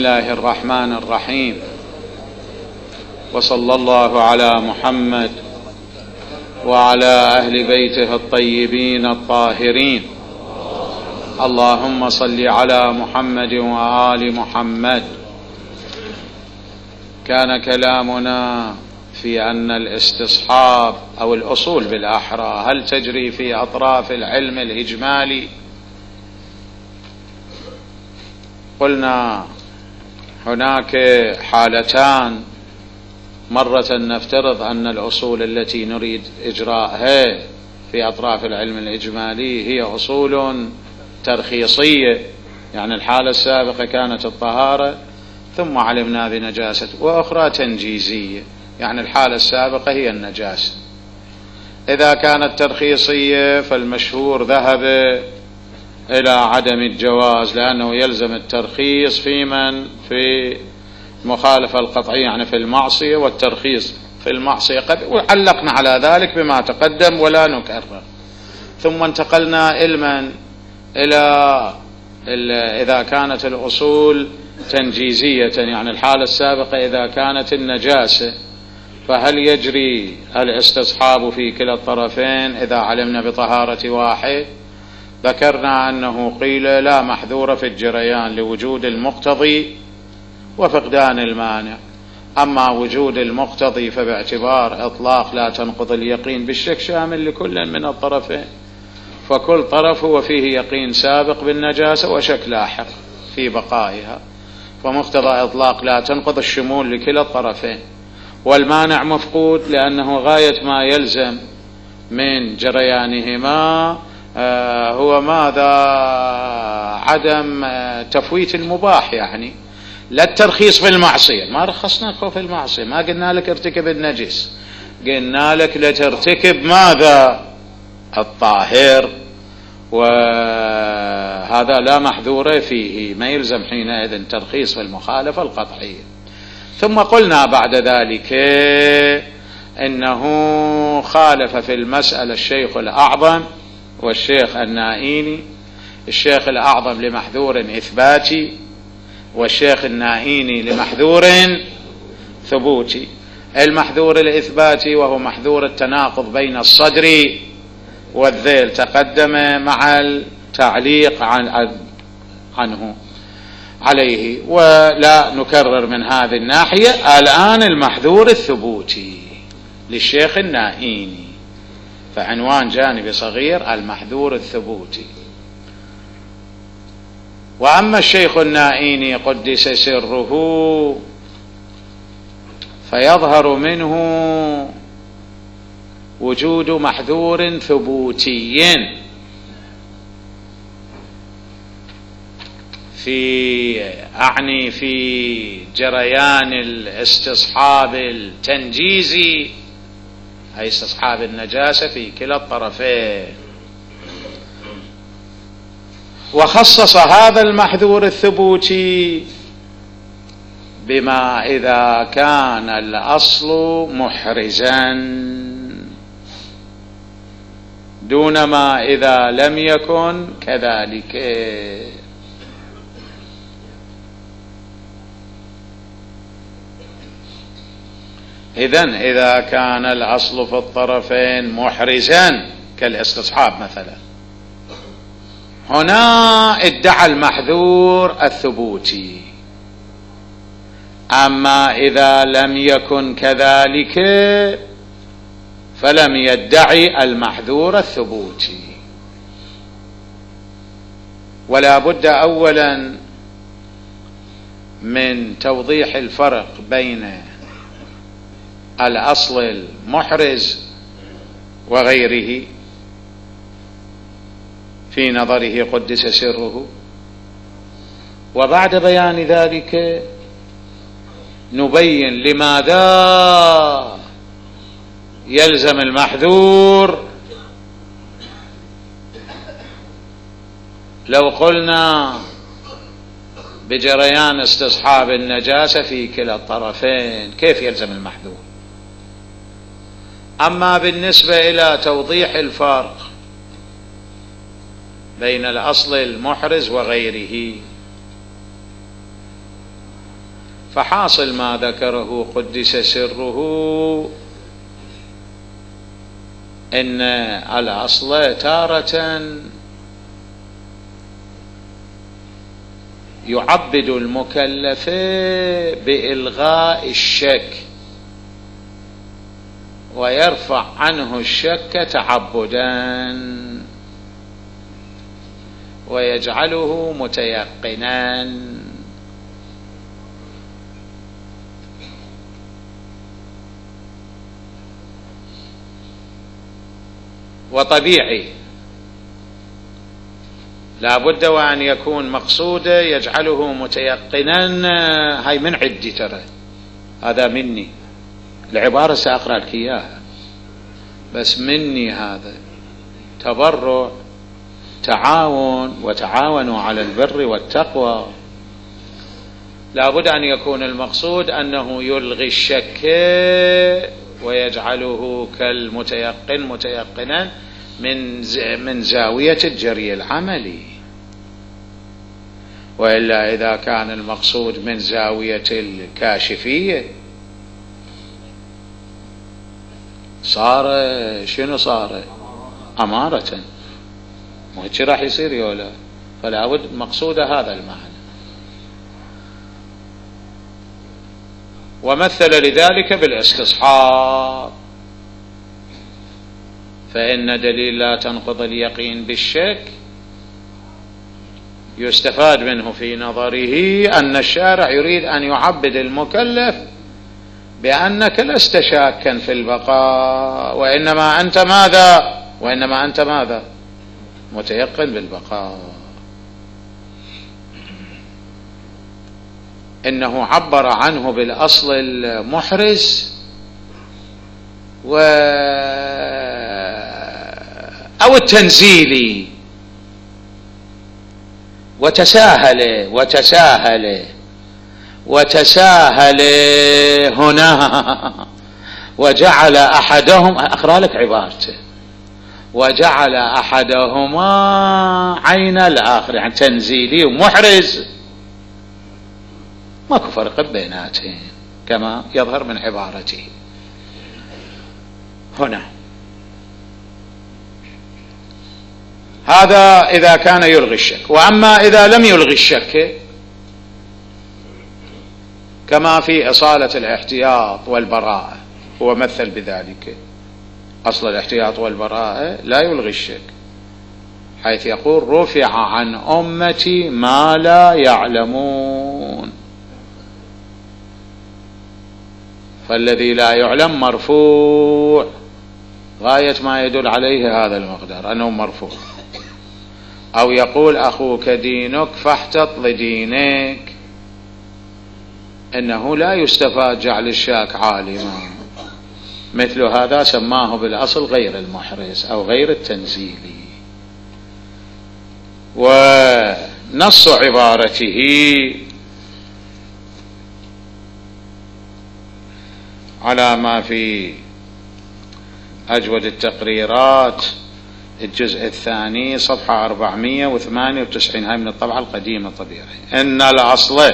الله الرحمن الرحيم، وصلى الله على محمد وعلى أهل بيته الطيبين الطاهرين. اللهم صل على محمد وآل محمد. كان كلامنا في أن الاستصحاب أو الأصول بالأحرى هل تجري في أطراف العلم الإجمالي؟ قلنا هناك حالتان، مرة نفترض أن الأصول التي نريد إجراءها في أطراف العلم الإجمالي هي أصول ترخيصية، يعني الحالة السابقة كانت الطهارة ثم علمنا بنجاسة، وأخرى تنجيزية، يعني الحالة السابقة هي النجاسة. إذا كانت ترخيصية فالمشهور ذهب إلى عدم الجواز، لأنه يلزم الترخيص في المخالفة القطعية، يعني في المعصية، والترخيص في المعصية وعلقنا على ذلك بما تقدم ولا نكرر. ثم انتقلنا إلى إذا كانت الأصول تنجيزية، يعني الحالة السابقة إذا كانت النجاسة، فهل يجري الاستصحاب في كلا الطرفين إذا علمنا بطهارة واحد؟ ذكرنا أنه قيل لا محذور في الجريان لوجود المقتضي وفقدان المانع، أما وجود المقتضي فباعتبار إطلاق لا تنقض اليقين بالشك شامل لكل من الطرفين، فكل طرف هو فيه يقين سابق بالنجاسة وشك لاحق في بقائها، فمقتضى إطلاق لا تنقض الشمول لكلا الطرفين، والمانع مفقود لأنه غاية ما يلزم من جريانهما هو ماذا؟ عدم تفويت المباح، يعني لا الترخيص في المعصية. ما رخصنا في المعصية، ما قلنا لك ارتكب النجس، قلنا لك لترتكب ماذا؟ الطاهر، وهذا لا محذور فيه، ما يلزم حينئذ ترخيص في المخالفة القطعية. ثم قلنا بعد ذلك إنه خالف في المسألة الشيخ الأعظم والشيخ النائيني، الشيخ الأعظم لمحذور إثباتي والشيخ النائيني لمحذور ثبوتي. المحذور الإثباتي وهو محذور التناقض بين الصدر والذيل تقدم مع التعليق عنه عليه، ولا نكرر من هذه الناحية. الآن المحذور الثبوتي للشيخ النائيني، فعنوان جانبي صغير المحذور الثبوتي. وأما الشيخ النائيني قدس سره فيظهر منه وجود محذور ثبوتي في جريان الاستصحاب التنجيزي، أي استصحاب النجاسة في كلا الطرفين. وخصص هذا المحذور الثبوتي بما إذا كان الأصل محرزا دون ما إذا لم يكن كذلك. إذن إذا كان الأصل في الطرفين محرزا كالاستصحاب مثلا، هنا ادعى المحذور الثبوتي. أما إذا لم يكن كذلك فلم يدعي المحذور الثبوتي. ولا بد أولا من توضيح الفرق بين الأصل المحرز وغيره في نظره قدس سره، وبعد بيان ذلك نبين لماذا يلزم المحذور لو قلنا بجريان استصحاب النجاسة في كلا الطرفين، كيف يلزم المحذور. أما بالنسبة إلى توضيح الفرق بين الأصل المحرز وغيره، فحاصل ما ذكره قدس سره إن الأصل تارة يعبد المكلف بإلغاء الشك ويرفع عنه الشك تعبدا ويجعله متيقنا. وطبيعي لا بد وأن يكون مقصوده يجعله متيقنا. هاي من عندي ترى، هذا مني، العبارة سأقرأ لك إياها بس مني، هذا تبرع تعاون، وتعاونوا على البر والتقوى. لا بد أن يكون المقصود أنه يلغي الشك ويجعله كالمتيقن متيقنا من زاوية الجري العملي، وإلا إذا كان المقصود من زاوية الكاشفية صار شنو؟ صار أمارة، مو هيك راح يصير يولا. فلا بد مقصود هذا المعنى. ومثل لذلك بالاستصحاب، فإن دليل لا تنقض اليقين بالشك يستفاد منه في نظره أن الشارع يريد أن يعبد المكلف بأنك لست شاكا في البقاء، وإنما أنت ماذا؟ متيقن بالبقاء. إنه عبر عنه بالأصل المحرز أو التنزيلي، وتساهل هنا وجعل أحدهم، أقرأ لك عبارته، وجعل أحدهما عين الآخر، يعني تنزيلي ومحرز ماكو فرق بيناتهم كما يظهر من عبارته هنا. هذا إذا كان يلغي الشك. وأما إذا لم يلغي الشك كما في إصالة الاحتياط والبراءة، هو مثل بذلك. أصل الاحتياط والبراءة لا يلغي الشك، حيث يقول رفع عن أمتي ما لا يعلمون، فالذي لا يعلم مرفوع غاية ما يدل عليه هذا المقدار أنه مرفوع. أو يقول أخوك دينك فاحتط لدينك، إنه لا يستفاد جعل الشاك عالما، مثل هذا سماه بالأصل غير المحرز أو غير التنزيلي. ونص عبارته على ما في أجود التقريرات الجزء الثاني صفحة 498، هاي من الطبعة القديمة طبيعي. إن الأصل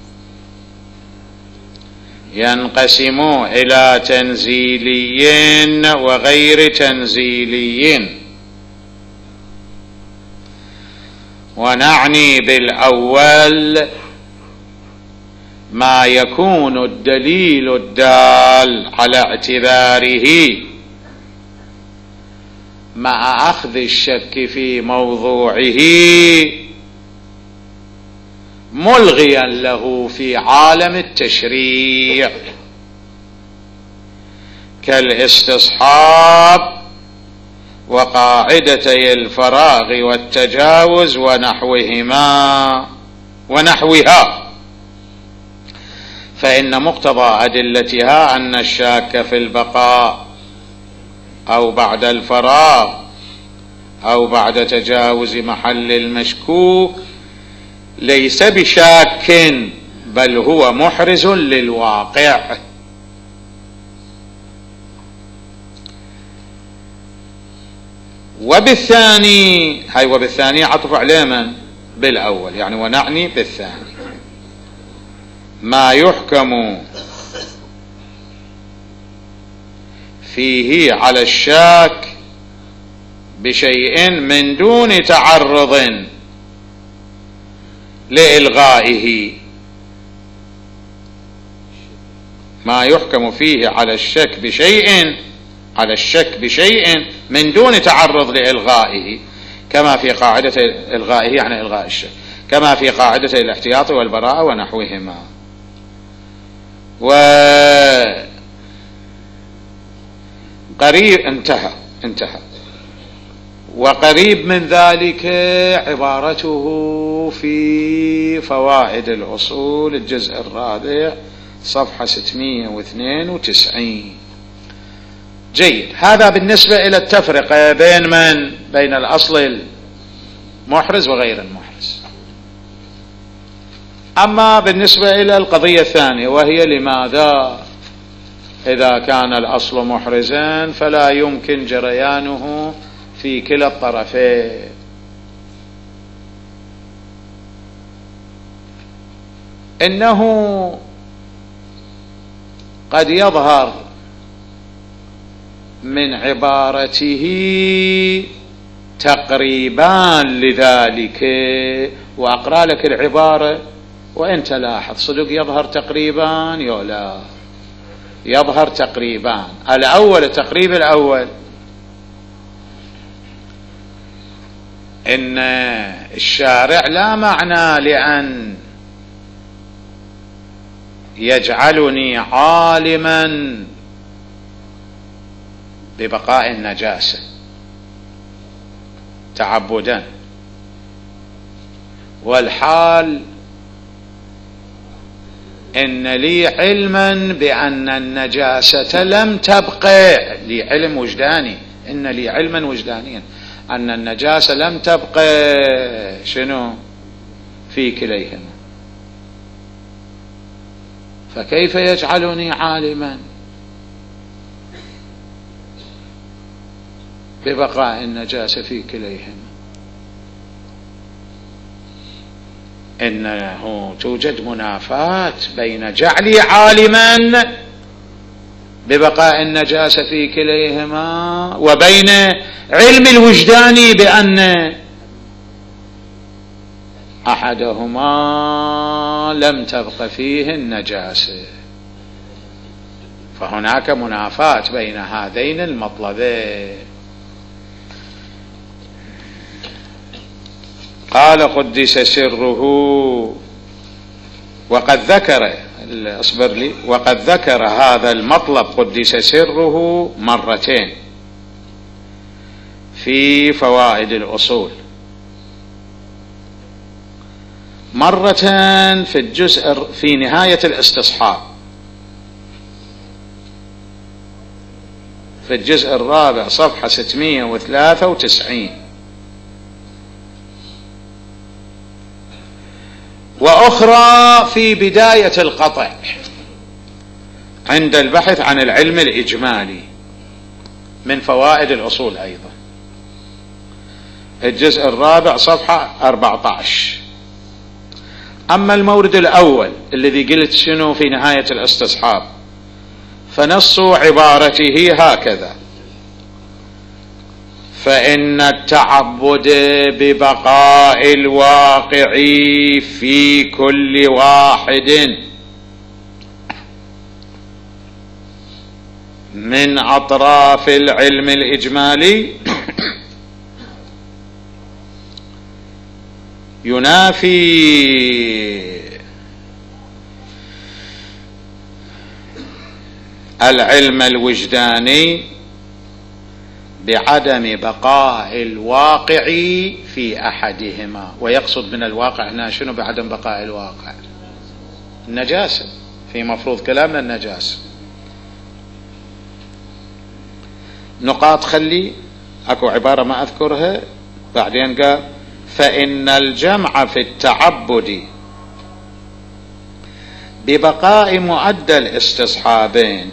ينقسم إلى تنزيلي وغير تنزيلي، ونعني بالأول ما يكون الدليل الدال على اعتباره مع أخذ الشك في موضوعه ملغيا له في عالم التشريع، كالاستصحاب وقاعدتي الفراغ والتجاوز ونحوها، فإن مقتضى أدلتها أن الشاك في البقاء أو بعد الفراغ أو بعد تجاوز محل المشكوك ليس بشاك، بل هو محرز للواقع. وبالثاني، هاي وبالثاني عطف عليه من؟ بالأول، يعني ونعني بالثاني. ما يحكم فيه على الشاك بشيء من دون تعرض لإلغائه. ما يحكم فيه على الشك بشيء من دون تعرض لإلغائه، كما في قاعدة إلغائه يعني إلغاء الشك، كما في قاعدة الاحتياط والبراءة ونحوهما. وقريب انتهى. وقريب من ذلك عبارته في فوائد الأصول الجزء الرابع صفحة 692. جيد. هذا بالنسبة إلى التفرقة بين الأصل المحرز وغير المحرز. أما بالنسبة إلى القضية الثانية، وهي لماذا إذا كان الأصل محرزا فلا يمكن جريانه في كلا الطرفين. إنه قد يظهر من عبارته تقريبان لذلك، وأقرأ لك العبارة وأنت لاحظ صدق يظهر تقريبا يولا يظهر تقريبان. التقريب الأول إن الشارع لا معنى لأن يجعلني عالما ببقاء النجاسة تعبدا، والحال إن لي علما بأن النجاسة لم تبقى، لي علم وجداني، إن لي علما وجدانيا أن النجاسة لم تبقى شنو في كليهما، فكيف يجعلني عالما ببقاء النجاسة في كليهما؟ إنه توجد منافاة بين جعلي عالما ببقاء النجاسة في كليهما وبين علم الوجدان بأن أحدهما لم تبق فيه النجاسة، فهناك منافاة بين هذين المطلبين. قال قدس سره وقد ذكر هذا المطلب قدس سره مرتين في فوائد الأصول، مرة في نهاية الاستصحاب في الجزء الرابع صفحة 693، وأخرى في بداية القطع عند البحث عن العلم الإجمالي من فوائد الأصول أيضا، الجزء الرابع صفحة 14. أما المورد الأول الذي قلت شنو في نهاية الاستصحاب، فنص عبارته هكذا: فإن التعبد ببقاء الواقع في كل واحد من أطراف العلم الإجمالي ينافي العلم الوجداني بعدم بقاء الواقع في أحدهما. ويقصد من الواقع هنا شنو بعدم بقاء الواقع؟ النجاسة، في مفروض كلامنا النجاسة. نقاط خلي أكو عبارة ما أذكرها بعدين قال: فإن الجمع في التعبد ببقاء مؤدى الاستصحابين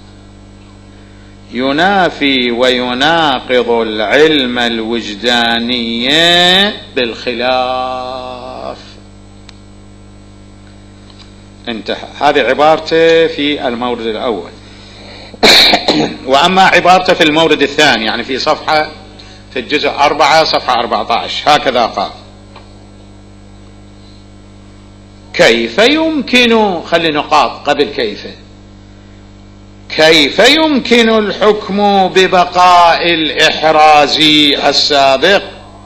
ينافي ويناقض العلم الوجداني بالخلاف. انتهى. هذه عبارته في المورد الأول. وأما عبارته في المورد الثاني يعني في صفحة في الجزء 4 صفحة 14 هكذا قال: كيف يمكن، خلي نقاط قبل كيف يمكن الحكم ببقاء الإحراز السابق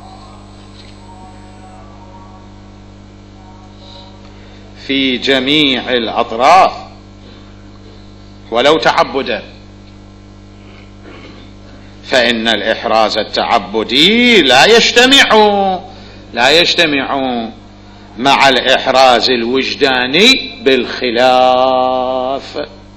في جميع الأطراف ولو تعبدا، فإن الإحراز التعبدي لا يجتمع مع الإحراز الوجداني بالخلاف.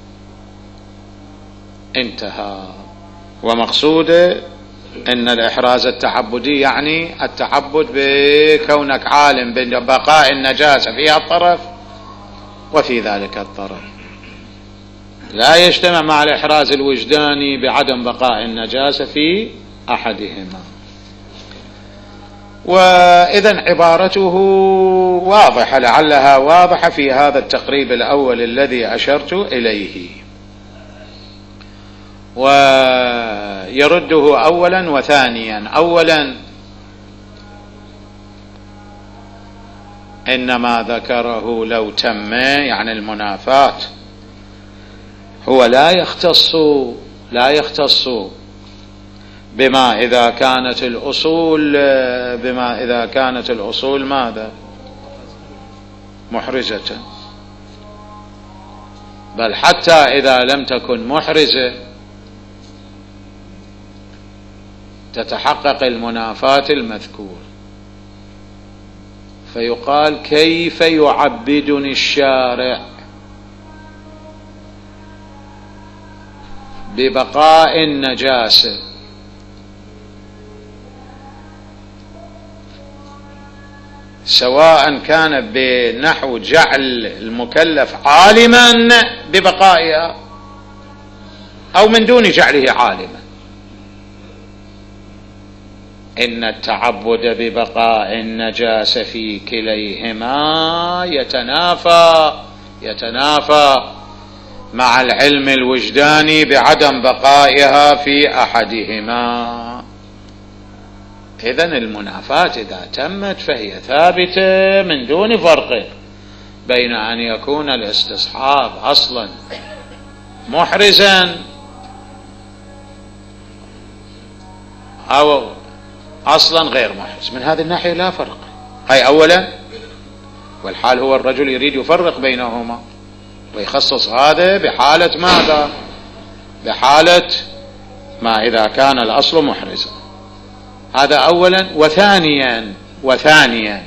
انتهى. ومقصوده أن الإحراز التعبدي يعني التعبد بكونك عالم ببقاء النجاسة في الطرف وفي ذلك الطرف، لا يجتمع مع الإحراز الوجداني بعدم بقاء النجاسة في أحدهما. وإذن عبارته واضحة، لعلها واضحة في هذا التقريب الأول الذي أشرت إليه، ويرده أولا وثانيا. أولا إنما ذكره لو تم يعني المنافاة، هو لا يختص بما إذا كانت الأصول ماذا محرزة، بل حتى إذا لم تكن محرزة تتحقق المنافاة المذكور. فيقال: كيف يعبدني الشارع ببقاء النجاسة سواء كان بنحو جعل المكلف عالما ببقائها أو من دون جعله عالما. إن التعبد ببقاء النجاسة في كليهما يتنافى مع العلم الوجداني بعدم بقائها في أحدهما. إذن المنافاة إذا تمت فهي ثابتة من دون فرق بين أن يكون الاستصحاب أصلا محرزا أو أصلا غير محرز. من هذه الناحية لا فرق. هاي أولا، والحال هو الرجل يريد يفرق بينهما ويخصص هذا بحالة ماذا؟ بحالة ما إذا كان الأصل محرزا. هذا أولا. وثانيا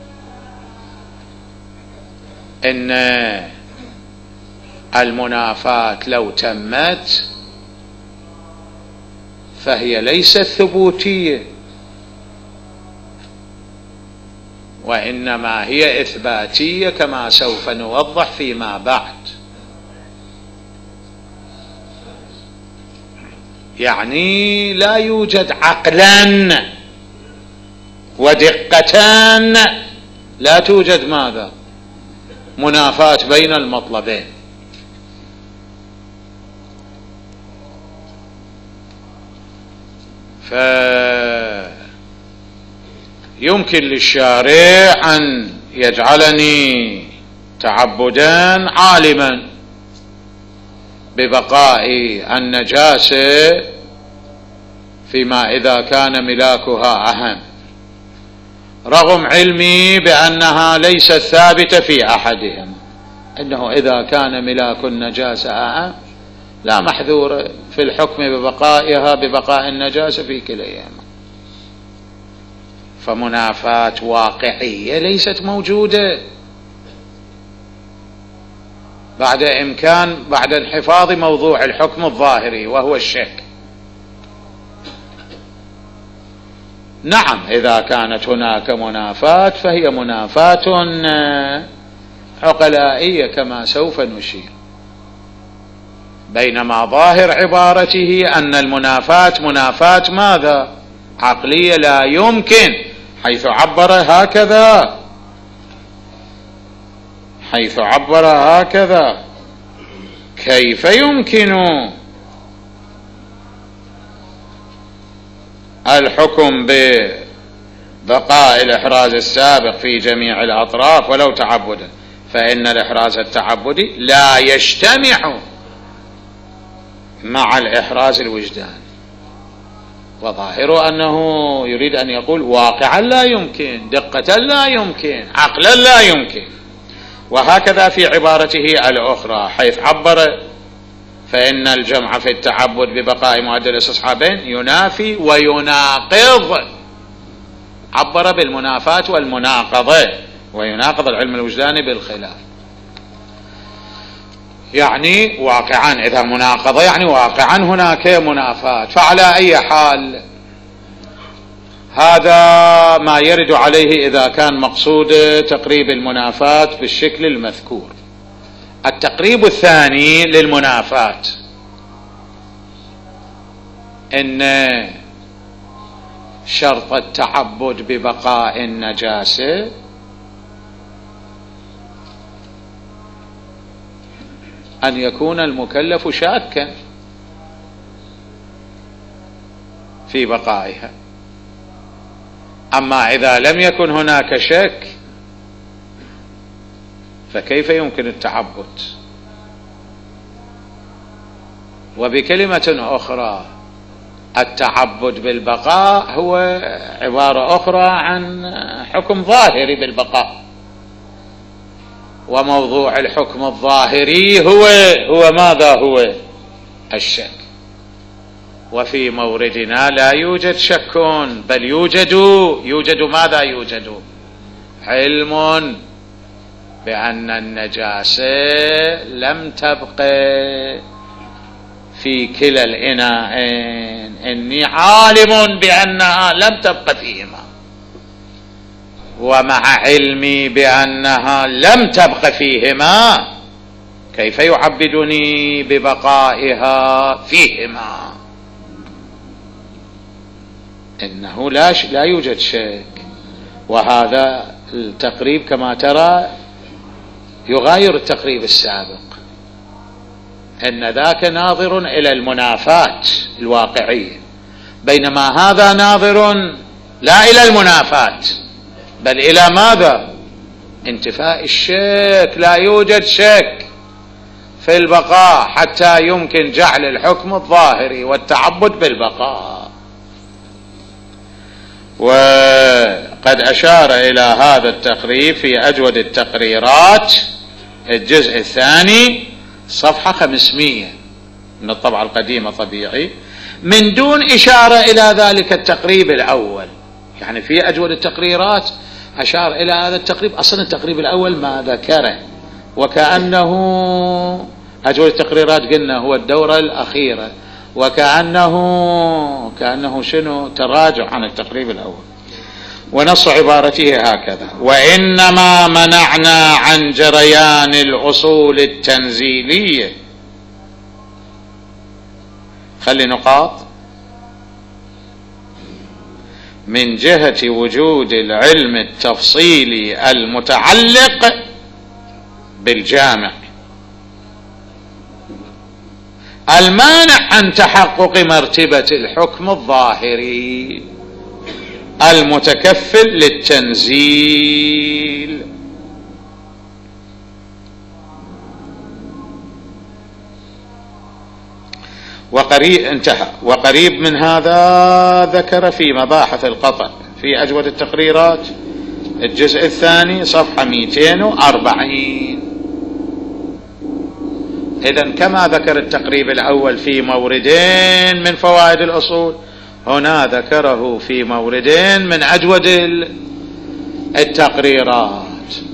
إن المنافاة لو تمت فهي ليست ثبوتية، وإنما هي إثباتية كما سوف نوضح فيما بعد. يعني لا يوجد عقلا ودقتان، لا توجد ماذا؟ منافاة بين المطلبين. فيمكن للشارع أن يجعلني تعبدا عالما ببقاء النجاسة فيما إذا كان ملاكها أهم، رغم علمي بأنها ليست ثابتة في أحدهم. إنه إذا كان ملاك النجاسة أهم لا محذور في الحكم ببقاء النجاسة في كليهما. فمنافاة واقعية ليست موجودة بعد انحفاظ موضوع الحكم الظاهري وهو الشك. نعم، إذا كانت هناك منافاة فهي منافاة عقلائية كما سوف نشير، بينما ظاهر عبارته أن المنافاة منافاة ماذا؟ عقلية، لا يمكن، حيث عبر هكذا حيث عبر هكذا: كيف يمكن الحكم ببقاء الإحراز السابق في جميع الأطراف ولو تعبدا؟ فإن الإحراز التعبدي لا يجتمع مع الإحراز الوجداني. وظاهر أنه يريد أن يقول واقعا لا يمكن، دقة لا يمكن، عقلا لا يمكن. وهكذا في عبارته الأخرى حيث عبر: فإن الجمع في التعبد ببقاء معدل الاستصحابين ينافي ويناقض. عبر بالمنافاة والمناقضة، ويناقض العلم الوجداني بالخلاف. يعني واقعا، إذا مناقضة يعني واقعا هناك منافاة. فعلى أي حال هذا ما يرد عليه إذا كان مقصود تقريب المنافاة بالشكل المذكور. التقريب الثاني للمنافاة إن شرط التعبد ببقاء النجاسة أن يكون المكلف شاكا في بقائها. أما إذا لم يكن هناك شك فكيف يمكن التعبد؟ وبكلمة أخرى، التعبد بالبقاء هو عبارة أخرى عن حكم ظاهري بالبقاء، وموضوع الحكم الظاهري هو ماذا؟ هو الشك. وفي موردنا لا يوجد شك، بل يوجد ماذا؟ يوجد علم بأن النجاسة لم تبقى في كلا الإناءين. إني عالم بأنها لم تبقى فيهما، ومع علمي بأنها لم تبقى فيهما كيف يعبدني ببقائها فيهما؟ إنه لا يوجد شك. وهذا التقريب كما ترى يغاير التقريب السابق، إن ذاك ناظر إلى المنافاة الواقعية، بينما هذا ناظر لا إلى المنافاة بل إلى ماذا؟ انتفاء الشك. لا يوجد شك في البقاء حتى يمكن جعل الحكم الظاهري والتعبد بالبقاء. وقد أشار إلى هذا التقريب في أجود التقريرات الجزء الثاني صفحة 500 من الطبعة القديمة طبيعي، من دون إشارة إلى ذلك التقريب الأول. يعني في أجود التقريرات أشار إلى هذا التقريب. أصلا التقريب الأول ما ذكره، وكأنه أجود التقريرات قلنا هو الدورة الأخيرة، وكأنه شنو؟ تراجع عن التقريب الأول. ونص عبارته هكذا: وإنما منعنا عن جريان الأصول التنزيلية. خلي نقاط: من جهة وجود العلم التفصيلي المتعلق بالجامع المانع عن تحقق مرتبة الحكم الظاهري المتكفل للتنزيل. وقريب من هذا ذكر في مباحث القطع في أجود التقريرات الجزء الثاني صفحة 240. إذن كما ذكر التقريب الأول في موردين من فوائد الأصول، هنا ذكره في موردين من أجود التقريرات.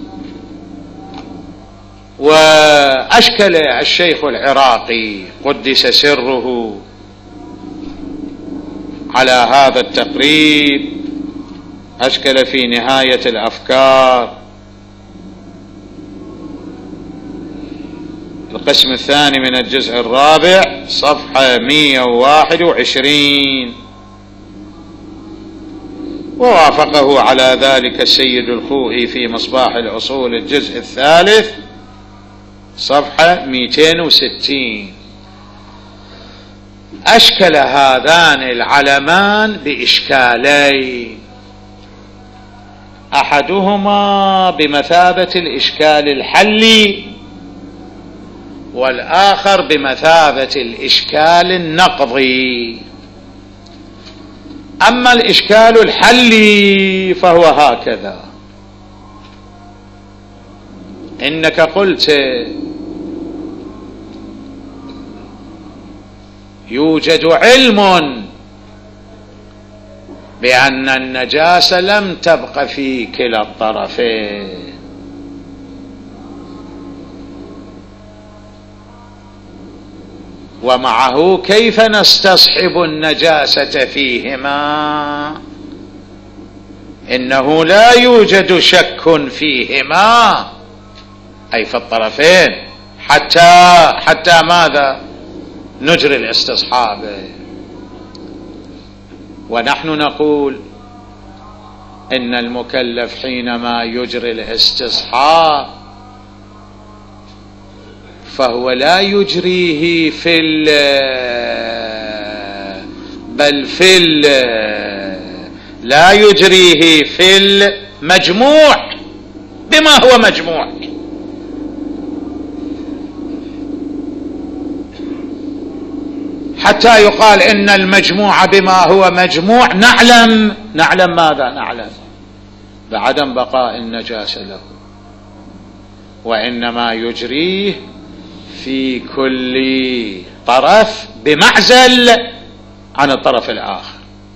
وأشكل الشيخ العراقي قدس سره على هذا التقريب، أشكل في نهاية الأفكار القسم الثاني من الجزء الرابع صفحة 121. ووافقه على ذلك السيد الخوئي في مصباح الأصول الجزء الثالث صفحة 260. أشكل هذان العلمان بإشكالين، أحدهما بمثابة الإشكال الحلي، والآخر بمثابة الإشكال النقضي. أما الإشكال الحلي فهو هكذا: إنك قلت يوجد علم بأن النجاسة لم تبق في كلا الطرفين، ومعه كيف نستصحب النجاسة فيهما؟ إنه لا يوجد شك فيهما، أي في الطرفين، حتى ماذا؟ نجري الاستصحاب. ونحن نقول إن المكلف حينما يجري الاستصحاب فهو لا يجريه لا يجريه في المجموع بما هو مجموع، حتى يقال إن المجموع بما هو مجموع نعلم ماذا؟ نعلم بعدم بقاء النجاسة له، وإنما يجريه في كل طرف بمعزل عن الطرف الآخر.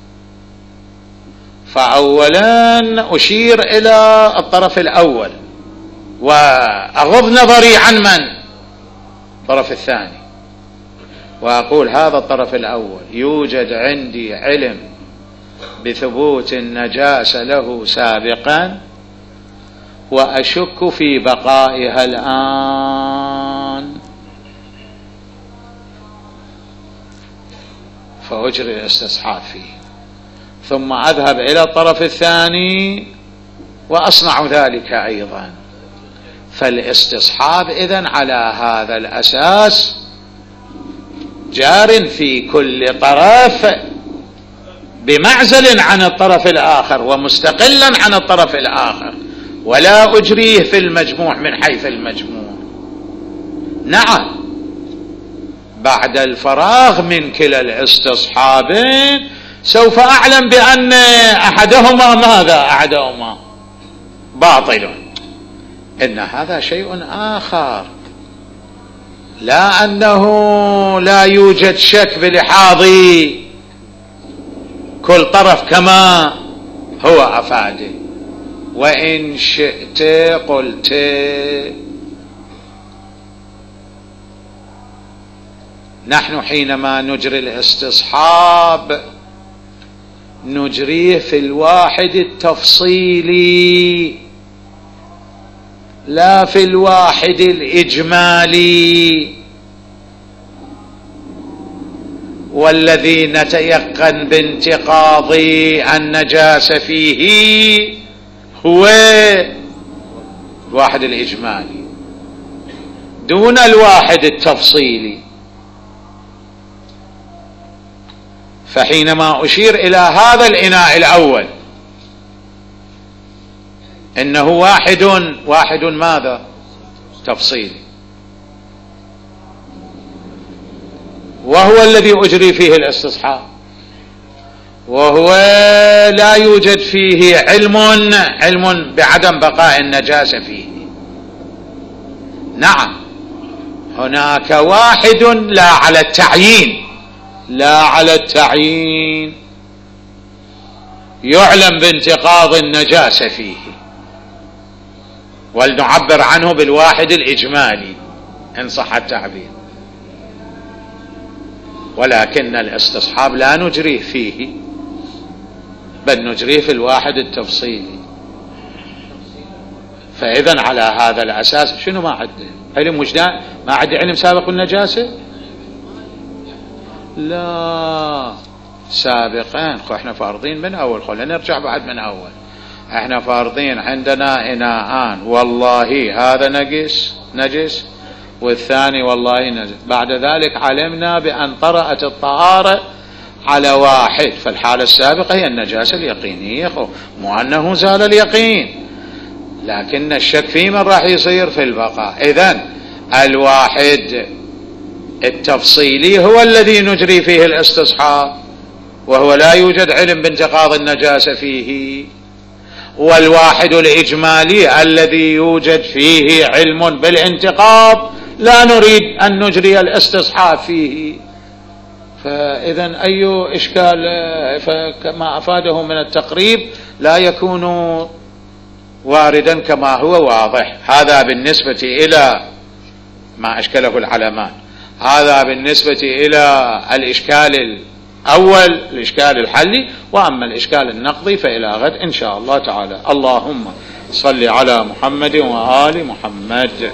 فأولا أشير إلى الطرف الأول وأغض نظري عن الطرف الثاني، وأقول هذا الطرف الأول يوجد عندي علم بثبوت النجاسة له سابقا، وأشك في بقائها الآن، فأجري الاستصحاب فيه، ثم أذهب إلى الطرف الثاني وأصنع ذلك أيضا. فالاستصحاب إذن على هذا الأساس جار في كل طرف بمعزل عن الطرف الآخر ومستقلا عن الطرف الآخر، ولا أجريه في المجموع من حيث المجموع. نعم، بعد الفراغ من كلا الاستصحابين سوف أعلم بأن أحدهما ماذا؟ أحدهما باطل. إن هذا شيء آخر، لا أنه لا يوجد شك بلحاظ كل طرف كما هو أفاده. وإن شئت قلت نحن حينما نجري الاستصحاب نجريه في الواحد التفصيلي لا في الواحد الإجمالي، والذي نتيقن بانتقاض النجاسة فيه هو الواحد الإجمالي دون الواحد التفصيلي. فحينما أشير إلى هذا الإناء الأول إنه واحد ماذا؟ تفصيلي، وهو الذي أجري فيه الاستصحاب، وهو لا يوجد فيه علم بعدم بقاء النجاسة فيه. نعم، هناك واحد لا على التعيين يعلم بانتقاض النجاسة فيه، ولنعبر عنه بالواحد الإجمالي إن صح التعبير. ولكن الاستصحاب لا نجريه فيه، بل نجريه في الواحد التفصيلي. فإذن على هذا الأساس شنو ما عده؟ علم وجدان؟ ما عده علم سابق النجاسة؟ لا، سابقا. احنا فارضين من أول، خلينا نرجع بعد من أول. احنا فارضين عندنا إناءان، والله هذا نجس والثاني والله نجس. بعد ذلك علمنا بأن طرأت الطهارة على واحد، فالحالة السابقة هي النجاسة اليقينية، مو أنه زال اليقين، لكن الشك في من راح يصير في البقاء. إذن الواحد التفصيلي هو الذي نجري فيه الاستصحاب، وهو لا يوجد علم بانتقاض النجاسة فيه، والواحد الإجمالي الذي يوجد فيه علم بالانتقاض لا نريد أن نجري الاستصحاب فيه. فإذن أي إشكال، فكما أفاده من التقريب لا يكون واردا كما هو واضح. هذا بالنسبة إلى ما أشكله العلماء، هذا بالنسبة إلى الإشكال الأول، الإشكال الحلي. وأما الإشكال النقضي فإلى غد إن شاء الله تعالى. اللهم صل على محمد وآل محمد.